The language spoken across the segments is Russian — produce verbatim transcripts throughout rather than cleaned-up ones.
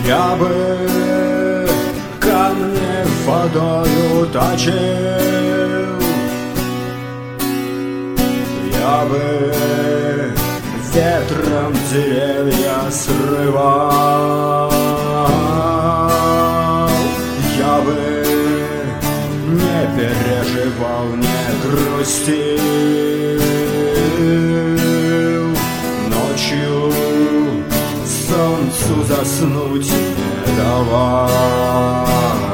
Я бы камни водою точил, я бы ветром деревья срывал, я бы не переживал, не грустил, ночью солнцу заснуть не давал.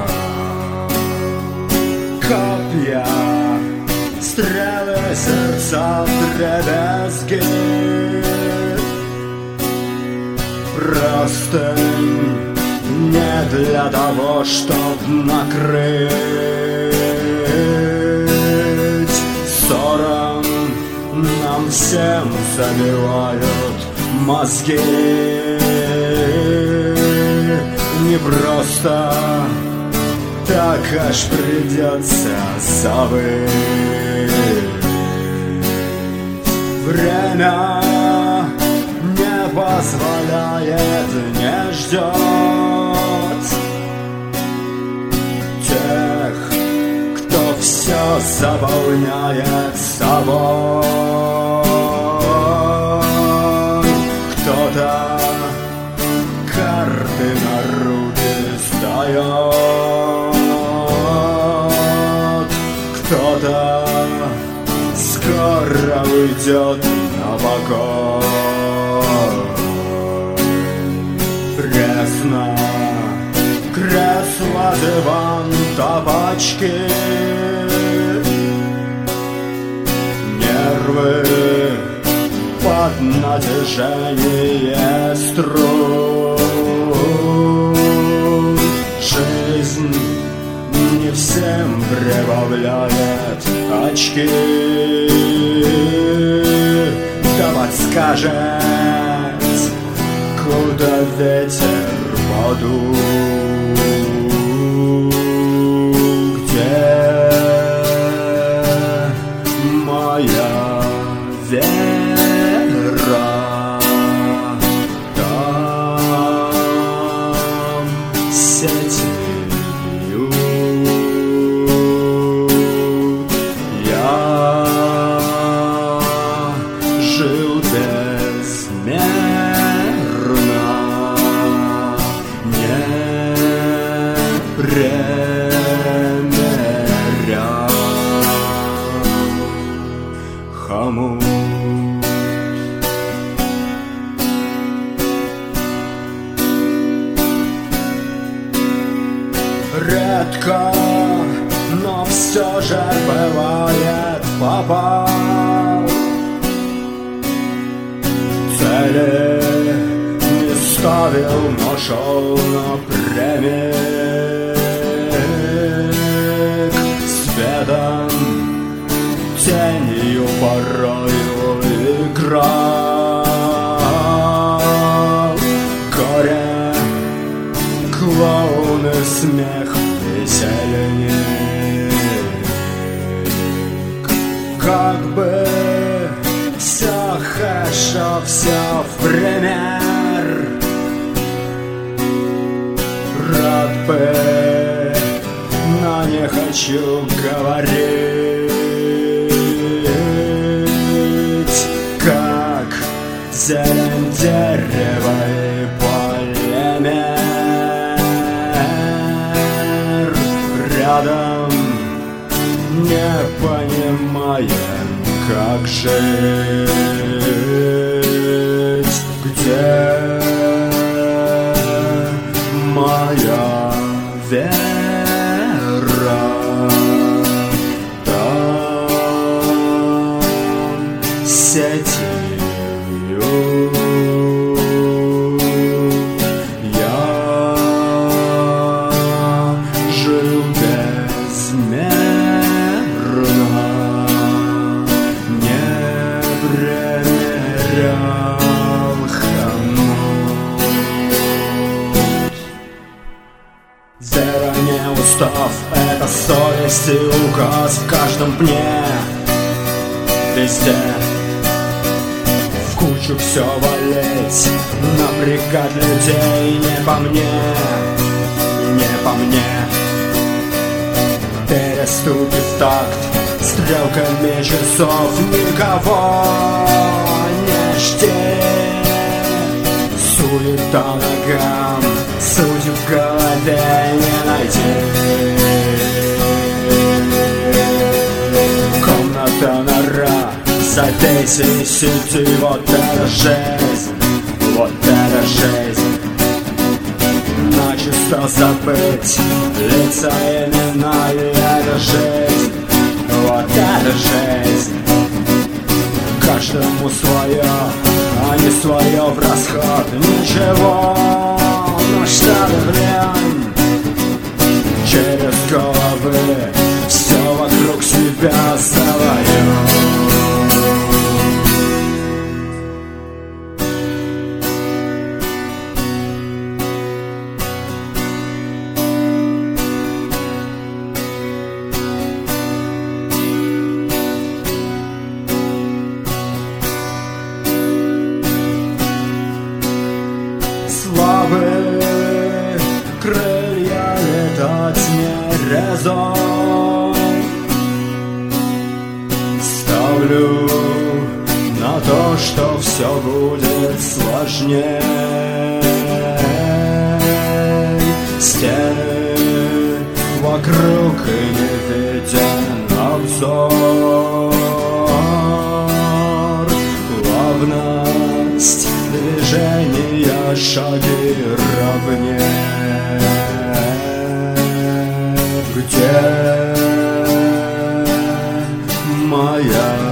Копья, стрелы, сердца, вдребезги, простынь не для того, чтоб накрыть. Ссором нам всем забивают мозги. Не просто так аж придется забыть. Время не позволяет, не ждет тех, кто все заполняет собой. Кто-то карты на руки сдает, кто-то скоро уйдет на покой. Пресно, кресло, диван, тапочки, нервы под натяжение струн. Жизнь не всем прибавляет очки, да подскажет, куда ветер подул. Где моя вера? Там сетью я жил безмерно, не премерял хомут. Редко, но все же бывает попал. Цели не ставил, но шел напрямик. Светом, тенью порою играл. Горе, клоуны, смех, весельник. Как бы все хорошо, все в пример. Рад бы, но не хочу говорить. Как зелень дерева и полимер. Рядом не понимаем, как жить. Где моя вера? Там сетью я жил безмерно, не премерял хомут. Вера не устав, это совесть и указ в каждом пне. Везде в куче хочу все валить, напрягать людей не по мне, не по мне. Переступив такт стрелками часов, никого не жди. Суета ногам, суть в голове не найти. Комната, нора, забейся и сиди, вот это жизнь, вот это жизнь. Начисто забыть лица, имена, и это жизнь, вот это жизнь. Каждому свое, а не свое в расход. Ничего, но что-то блин, через головы все вокруг себя свое. Слабые крылья летать не резон. Ставлю на то, что все будет сложнее. Стены вокруг и не виден обзор. Плавность движения, шаги ровнее. Где моя